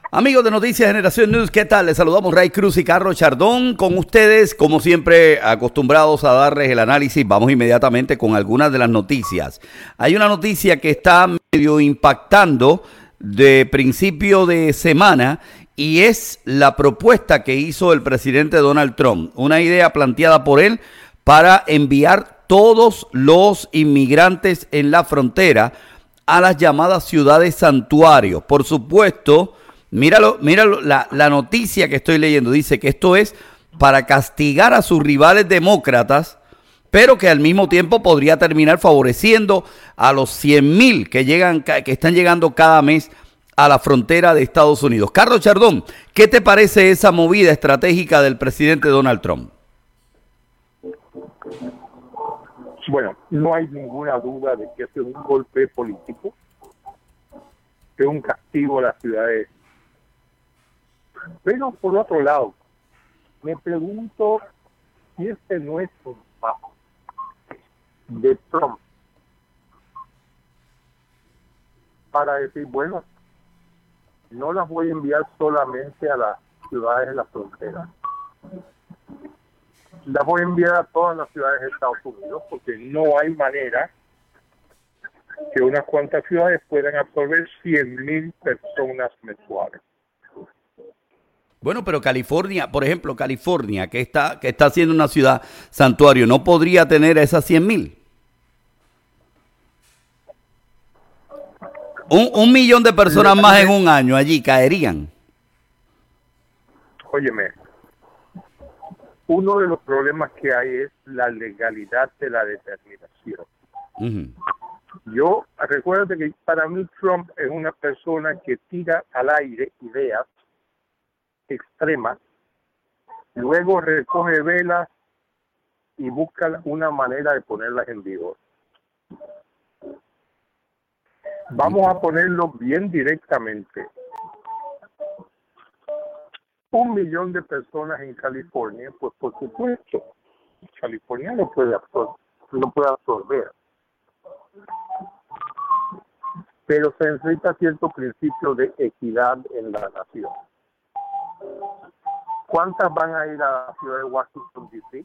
Amigos de Noticias Generación News, ¿qué tal? Les saludamos Ray Cruz y Carlos Chardón con ustedes, como siempre, acostumbrados a darles el análisis. Vamos inmediatamente con algunas de las noticias. Hay una noticia que está medio impactando de principio de semana y es la propuesta que hizo el presidente Donald Trump, una idea planteada por él para enviar todos los inmigrantes en la frontera a las llamadas ciudades santuarios. Por supuesto, míralo, la noticia que estoy leyendo dice que esto es para castigar a sus rivales demócratas, pero que al mismo tiempo podría terminar favoreciendo a los 100,000 que están llegando cada mes a la frontera de Estados Unidos. Carlos Chardón, ¿qué te parece esa movida estratégica del presidente Donald Trump? Bueno, no hay ninguna duda de que este es un golpe político, que es un castigo a las ciudades. Pero por otro lado, me pregunto si este no es un paso de Trump para decir, bueno, no las voy a enviar solamente a las ciudades de la frontera, las voy a enviar a todas las ciudades de Estados Unidos, porque no hay manera que unas cuantas ciudades puedan absorber 100,000 personas mensuales. Bueno, pero California, por ejemplo, California, que está siendo una ciudad santuario, ¿no podría tener esas 100,000? Un millón de personas más en un año allí caerían. Óyeme, uno de los problemas que hay es la legalidad de la determinación. Yo, recuerdo que para mí Trump es una persona que tira al aire ideas extremas, luego recoge velas y busca una manera de ponerlas en vigor. Vamos a ponerlo bien directamente. 1,000,000 de personas en California, pues por supuesto, California no puede absorber. Pero se necesita cierto principio de equidad en la nación. ¿Cuántas van a ir a la ciudad de Washington, D.C.?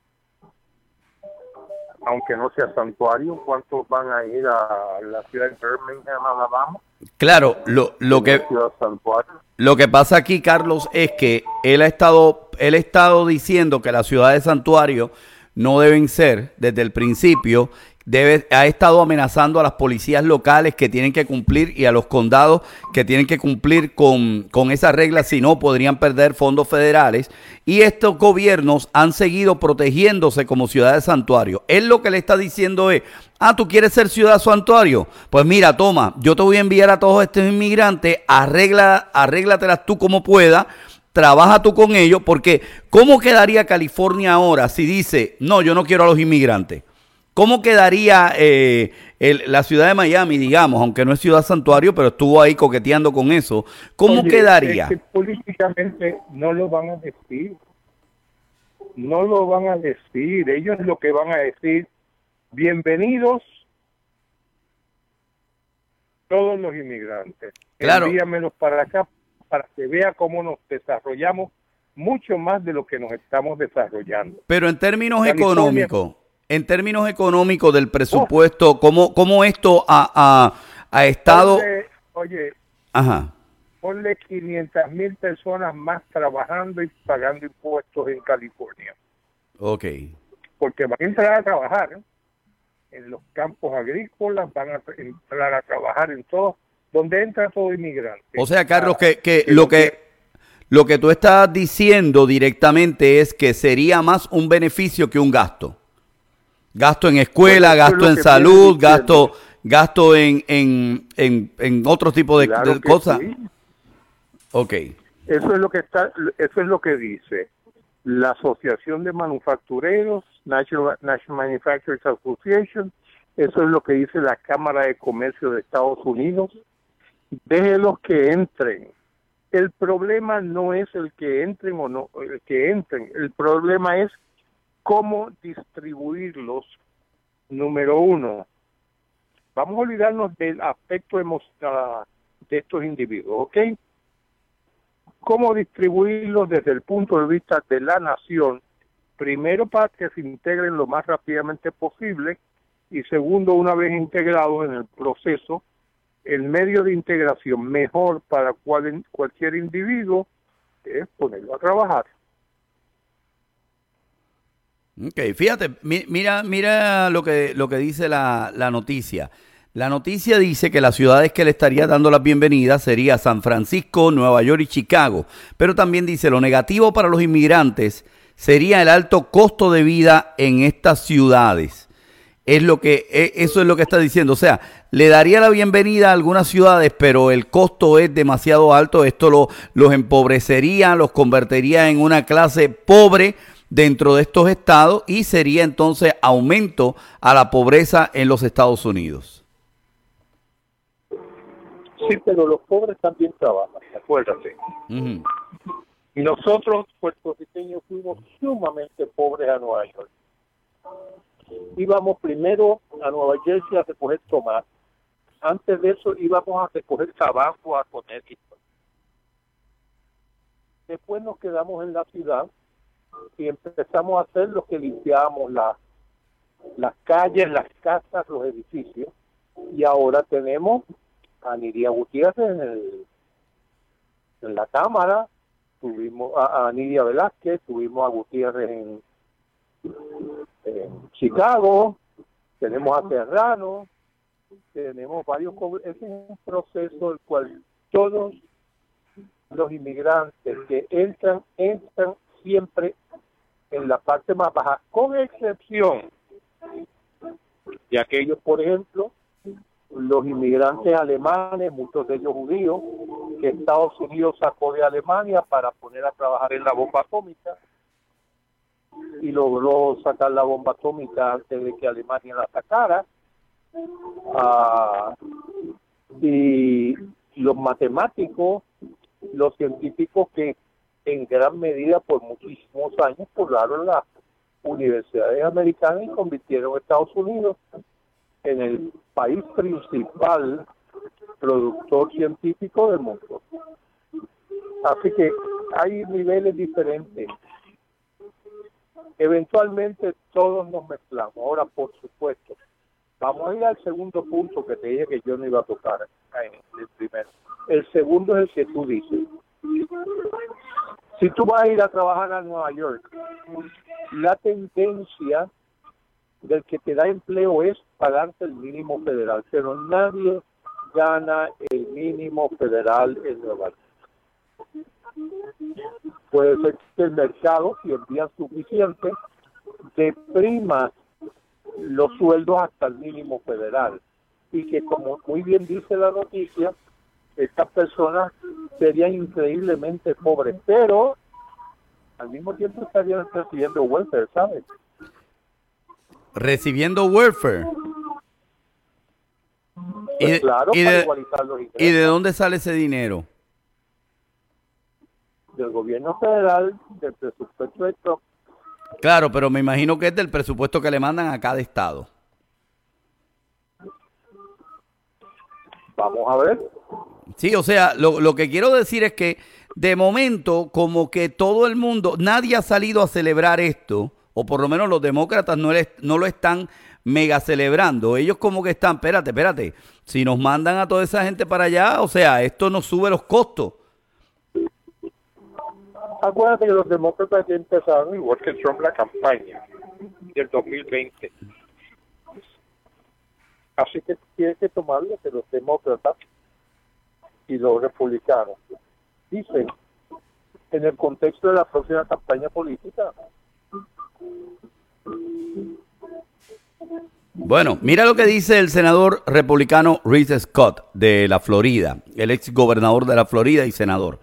Aunque no sea santuario, ¿cuántos van a ir a la ciudad de Birmingham, Alabama? Claro, lo que pasa aquí, Carlos, es que él ha estado diciendo que las ciudades santuario no deben ser desde el principio. Ha estado amenazando a las policías locales que tienen que cumplir y a los condados que tienen que cumplir con esas reglas, si no podrían perder fondos federales, y estos gobiernos han seguido protegiéndose como ciudades santuario. Él lo que le está diciendo es, ¿tú quieres ser ciudad santuario? Pues mira, toma, yo te voy a enviar a todos estos inmigrantes, arréglatelas tú como puedas, trabaja tú con ellos, porque ¿cómo quedaría California ahora si dice, no, yo no quiero a los inmigrantes? ¿Cómo quedaría la ciudad de Miami, digamos, aunque no es ciudad santuario, pero estuvo ahí coqueteando con eso? ¿Cómo quedaría? Es que políticamente no lo van a decir. No lo van a decir. Ellos lo que van a decir, bienvenidos todos los inmigrantes. Claro. Envíamelos para acá para que vea cómo nos desarrollamos mucho más de lo que nos estamos desarrollando. Pero en términos económicos del presupuesto, ¿cómo esto ha estado? Ponle 500,000 personas más trabajando y pagando impuestos en California. Ok. Porque van a entrar a trabajar en los campos agrícolas, van a entrar a trabajar en todo, donde entra todo inmigrante. O sea, Carlos, lo que tú estás diciendo directamente es que sería más un beneficio que un gasto. Gasto en escuela, gasto en salud, gasto en otro tipo de cosas. Sí. Ok. Eso es lo que dice la Asociación de Manufactureros, National Manufacturers Association. Eso es lo que dice la Cámara de Comercio de Estados Unidos. Déjenlos que entren. El problema no es el que entren o no, el que entren. El problema es cómo distribuirlos. Número uno, vamos a olvidarnos del aspecto emocional de estos individuos, ¿ok? cómo distribuirlos desde el punto de vista de la nación, primero para que se integren lo más rápidamente posible y segundo, una vez integrados en el proceso, el medio de integración mejor para cualquier individuo es ponerlo a trabajar. Ok, fíjate, mira lo que dice la noticia. La noticia dice que las ciudades que le estaría dando las bienvenidas sería San Francisco, Nueva York y Chicago. Pero también dice lo negativo para los inmigrantes sería el alto costo de vida en estas ciudades. Eso es lo que está diciendo. O sea, le daría la bienvenida a algunas ciudades, pero el costo es demasiado alto. Esto los empobrecería, los convertiría en una clase pobre dentro de estos estados y sería entonces aumento a la pobreza en los Estados Unidos. Sí, pero los pobres también trabajan, acuérdate. Uh-huh. Y nosotros, puertorriqueños, fuimos sumamente pobres a Nueva York. Íbamos primero a Nueva Jersey a recoger tomate. Antes de eso íbamos a recoger tabaco a Connecticut. Después nos quedamos en la ciudad y empezamos a hacer lo que limpiábamos las calles, las casas, los edificios. Y ahora tenemos a Nidia Gutiérrez en la Cámara, tuvimos a Nidia Velázquez, tuvimos a Gutiérrez en Chicago, tenemos a Serrano, tenemos varios. Ese es un proceso el cual todos los inmigrantes que entran siempre en la parte más baja, con excepción de aquellos, por ejemplo, los inmigrantes alemanes, muchos de ellos judíos, que Estados Unidos sacó de Alemania para poner a trabajar en la bomba atómica y logró sacar la bomba atómica antes de que Alemania la sacara. Y los matemáticos, los científicos que en gran medida por muchísimos años poblaron las universidades americanas y convirtieron a Estados Unidos en el país principal productor científico del mundo. Así que hay niveles diferentes. Eventualmente todos nos mezclamos. Ahora, por supuesto, vamos a ir al segundo punto que te dije que yo no iba a tocar en el primero. El segundo es el que tú dices. Si tú vas a ir a trabajar a Nueva York, la tendencia del que te da empleo es pagarte el mínimo federal, pero nadie gana el mínimo federal en Nueva York. Puede ser que el mercado, si envía suficiente, deprima los sueldos hasta el mínimo federal y que, como muy bien dice la noticia, estas personas serían increíblemente pobres, pero al mismo tiempo estarían recibiendo welfare, ¿sabes? Recibiendo welfare. Pues claro, para igualizar los ingresos. ¿Y de dónde sale ese dinero? Del gobierno federal, del presupuesto de Trump. Claro, pero me imagino que es del presupuesto que le mandan a cada estado. Vamos a ver. Sí, o sea, lo que quiero decir es que de momento como que todo el mundo, nadie ha salido a celebrar esto, o por lo menos los demócratas no lo están mega celebrando. Ellos como que están, espérate, si nos mandan a toda esa gente para allá, o sea, esto nos sube los costos. Acuérdate que los demócratas ya empezaron, igual que Trump, la campaña del 2020. Así que tienes que tomarlo que los demócratas y los republicanos dicen en el contexto de la próxima campaña política. Bueno, mira lo que dice el senador republicano Rick Scott de la Florida, el ex gobernador de la Florida y senador.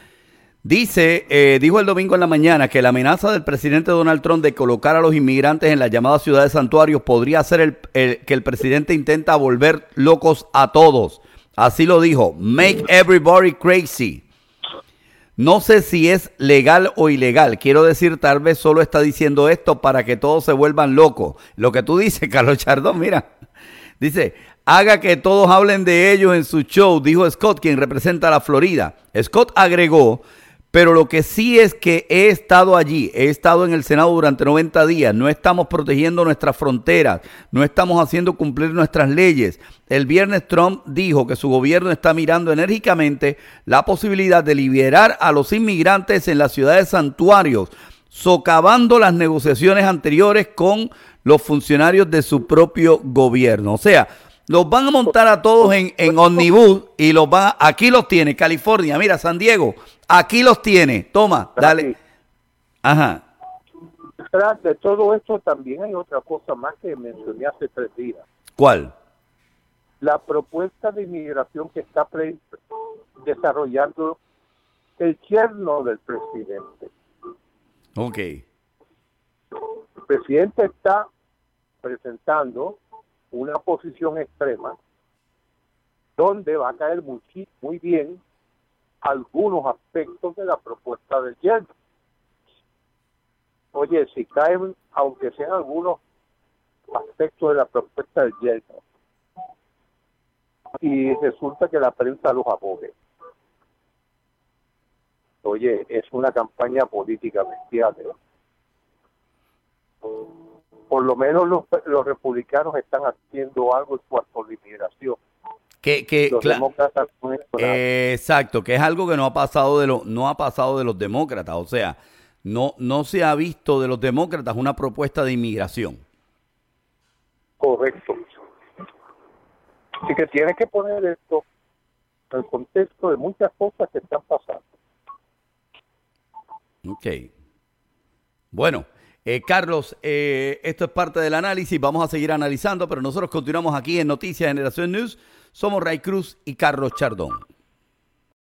Dijo el domingo en la mañana que la amenaza del presidente Donald Trump de colocar a los inmigrantes en las llamadas ciudades santuarios podría hacer que el presidente intenta volver locos a todos. Así lo dijo, make everybody crazy. No sé si es legal o ilegal. Quiero decir, tal vez solo está diciendo esto para que todos se vuelvan locos. Lo que tú dices, Carlos Chardón, mira. Dice, haga que todos hablen de ellos en su show, dijo Scott, quien representa a la Florida. Scott agregó Pero lo que sí es que he estado allí, he estado en el Senado durante 90 días, no estamos protegiendo nuestras fronteras, no estamos haciendo cumplir nuestras leyes. El viernes Trump dijo que su gobierno está mirando enérgicamente la posibilidad de liberar a los inmigrantes en las ciudades santuarios, socavando las negociaciones anteriores con los funcionarios de su propio gobierno. O sea, los van a montar a todos en ómnibus y los van aquí los tiene, California, mira, San Diego, aquí los tiene, toma, dale. Ajá. Detrás de todo esto también hay otra cosa más que mencioné hace 3 días. ¿Cuál? La propuesta de inmigración que está desarrollando el yerno del presidente. Ok. El presidente está presentando una posición extrema donde va a caer muy bien algunos aspectos de la propuesta del yerno. Oye, si caen, aunque sean algunos aspectos de la propuesta del yerno, y resulta que la prensa los abogue. Oye, es una campaña política bestial, ¿eh? Por lo menos los republicanos están haciendo algo en cuanto a la inmigración. Los demócratas no han hecho nada. Exacto, que es algo que no ha pasado de los demócratas, o sea, no se ha visto de los demócratas una propuesta de inmigración. Correcto. Así que tienes que poner esto en el contexto de muchas cosas que están pasando. Ok. Bueno, Carlos, esto es parte del análisis, vamos a seguir analizando, pero nosotros continuamos aquí en Noticias Generación News. Somos Ray Cruz y Carlos Chardón.